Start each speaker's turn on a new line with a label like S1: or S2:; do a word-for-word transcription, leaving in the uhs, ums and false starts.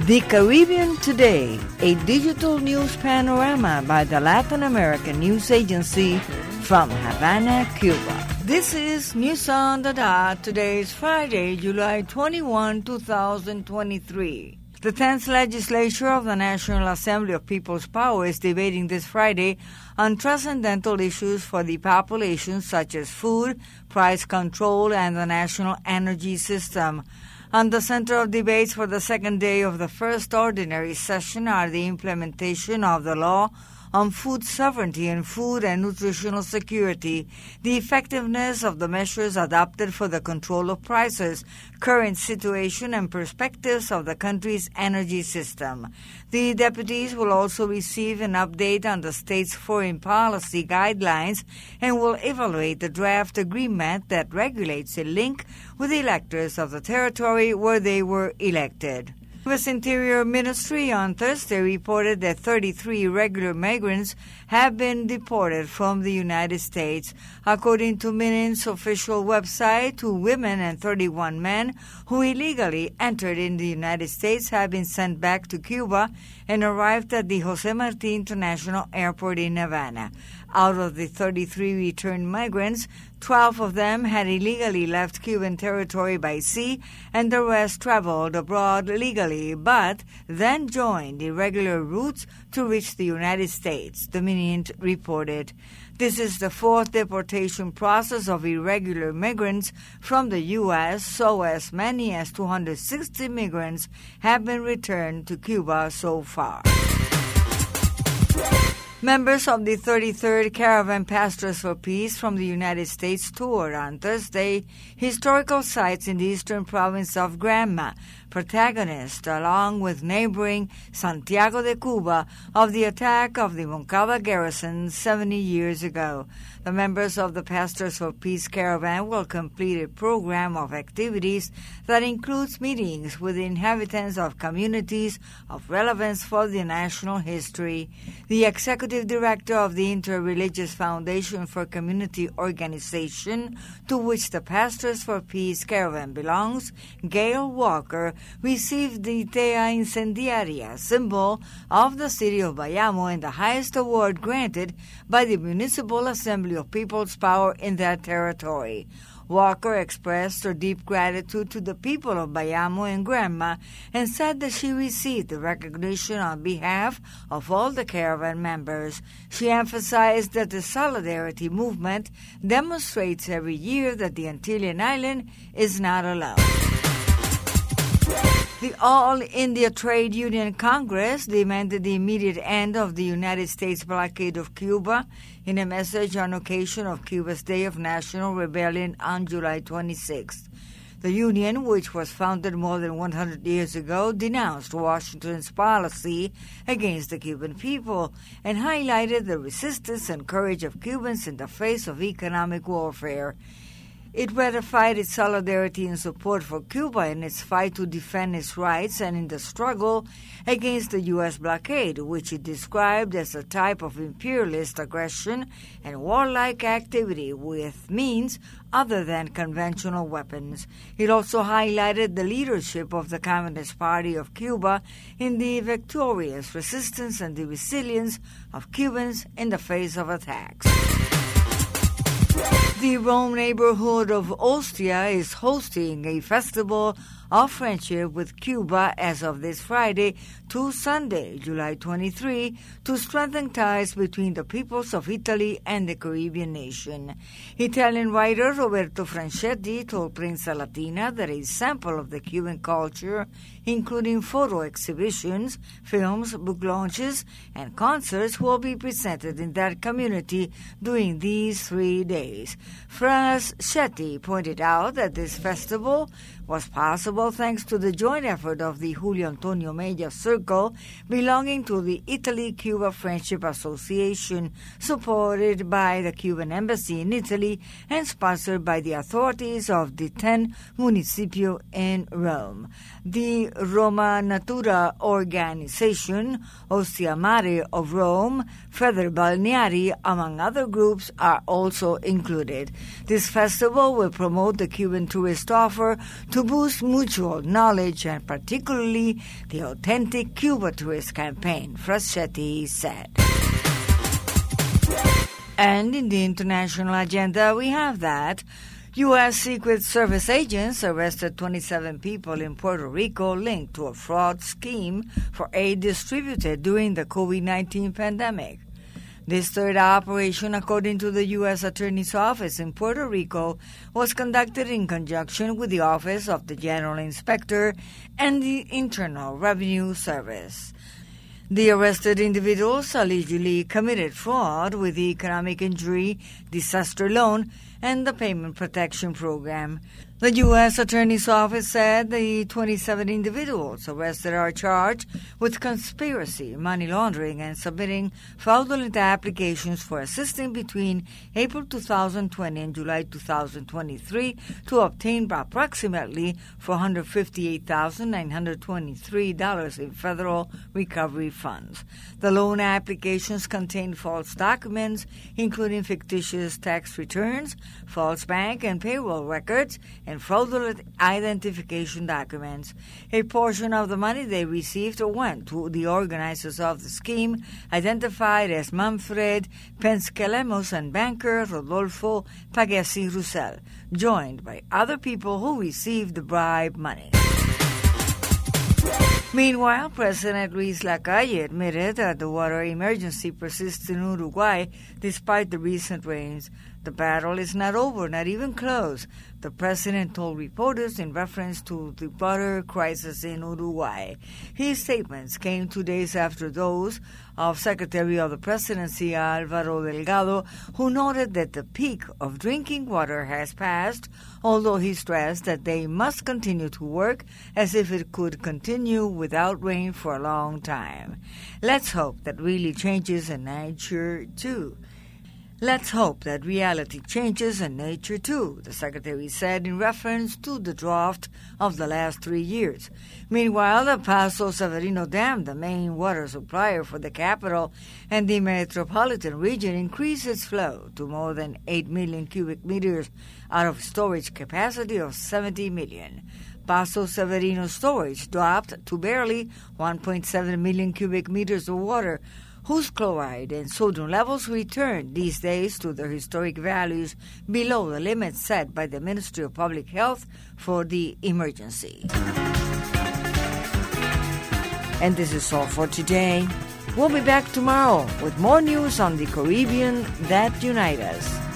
S1: The Caribbean Today, a digital news panorama by the Latin American News Agency from Havana, Cuba. This is News on the Dot. Today is Friday, July twenty-first, two thousand twenty-three. The tenth Legislature of the National Assembly of People's Power is debating this Friday on transcendental issues for the population such as food, price control, and the national energy system. On the center of debates for the second day of the first ordinary session are the implementation of the law on food sovereignty and food and nutritional security, the effectiveness of the measures adopted for the control of prices, current situation and perspectives of the country's energy system. The deputies will also receive an update on the state's foreign policy guidelines and will evaluate the draft agreement that regulates a link with the electors of the territory where they were elected. The U S Interior Ministry on Thursday reported that thirty-three irregular migrants have been deported from the United States. According to MIN's official website, two women and thirty-one men who illegally entered in the United States have been sent back to Cuba and arrived at the Jose Marti International Airport in Havana. Out of the thirty-three returned migrants, twelve of them had illegally left Cuban territory by sea, and the rest traveled abroad legally, but then joined irregular routes to reach the United States, the Minint reported. This is the fourth deportation process of irregular migrants from the U S, so as many as two hundred sixty migrants have been returned to Cuba so far. Members of the thirty-third Caravan Pastors for Peace from the United States toured on Thursday historical sites in the eastern province of Granma, protagonist, along with neighboring Santiago de Cuba, of the attack of the Moncada garrison seventy years ago. The members of the Pastors for Peace Caravan will complete a program of activities that includes meetings with the inhabitants of communities of relevance for the national history. The executive director of the Interreligious Foundation for Community Organization, to which the Pastors for Peace Caravan belongs, Gail Walker, received the Tea Incendiaria, symbol of the city of Bayamo, and the highest award granted by the Municipal Assembly of People's Power in that territory. Walker expressed her deep gratitude to the people of Bayamo and Granma and said that she received the recognition on behalf of all the caravan members. She emphasized that the Solidarity movement demonstrates every year that the Antillean island is not alone. The All India Trade Union Congress demanded the immediate end of the United States blockade of Cuba in a message on occasion of Cuba's Day of National Rebellion on July twenty-sixth. The union, which was founded more than one hundred years ago, denounced Washington's policy against the Cuban people and highlighted the resistance and courage of Cubans in the face of economic warfare. It ratified its solidarity and support for Cuba in its fight to defend its rights and in the struggle against the U S blockade, which it described as a type of imperialist aggression and warlike activity with means other than conventional weapons. It also highlighted the leadership of the Communist Party of Cuba in the victorious resistance and the resilience of Cubans in the face of attacks. The Rome neighborhood of Ostia is hosting a festival of friendship with Cuba as of this Friday to Sunday, July twenty-third, to strengthen ties between the peoples of Italy and the Caribbean nation. Italian writer Roberto Franchetti told Prensa Latina that a sample of the Cuban culture, including photo exhibitions, films, book launches, and concerts, will be presented in that community during these three days. Franchetti pointed out that this festival was possible thanks to the joint effort of the Julio Antonio Mella Circle, belonging to the Italy-Cuba Friendship Association, supported by the Cuban Embassy in Italy and sponsored by the authorities of the ten municipio in Rome. The Roma Natura organization, Ostia Mare of Rome, Feather Balneari, among other groups, are also included. This festival will promote the Cuban tourist offer to to boost mutual knowledge and particularly the Authentic Cuba Tourist campaign, Fraschetti said. And in the international agenda, we have that U S Secret Service agents arrested twenty-seven people in Puerto Rico linked to a fraud scheme for aid distributed during the COVID nineteen pandemic. This third operation, according to the U S Attorney's Office in Puerto Rico, was conducted in conjunction with the Office of the General Inspector and the Internal Revenue Service. The arrested individuals allegedly committed fraud with the Economic Injury Disaster Loan and the Payment Protection Program. The U S Attorney's Office said the twenty-seven individuals arrested are charged with conspiracy, money laundering, and submitting fraudulent applications for assistance between April two thousand twenty and July two thousand twenty-three to obtain approximately four hundred fifty-eight thousand nine hundred twenty-three dollars in federal recovery funds. The loan applications contained false documents, including fictitious tax returns, false bank and payroll records, and fraudulent identification documents. A portion of the money they received went to the organizers of the scheme, identified as Manfred Penskelemos and banker Rodolfo Pagesi Roussel, joined by other people who received the bribe money. Meanwhile, President Luis Lacalle admitted that the water emergency persists in Uruguay despite the recent rains. The battle is not over, not even close, the president told reporters in reference to the water crisis in Uruguay. His statements came two days after those of Secretary of the Presidency Álvaro Delgado, who noted that the peak of drinking water has passed, although he stressed that they must continue to work as if it could continue without rain for a long time. Let's hope that really changes in nature, too. Let's hope that reality changes in nature, too, the Secretary said in reference to the drought of the last three years. Meanwhile, the Paso Severino Dam, the main water supplier for the capital and the metropolitan region, increased its flow to more than eight million cubic meters out of storage capacity of seventy million. Paso Severino storage dropped to barely one point seven million cubic meters of water, whose chloride and sodium levels return these days to their historic values below the limits set by the Ministry of Public Health for the emergency. And this is all for today. We'll be back tomorrow with more news on the Caribbean that unite us.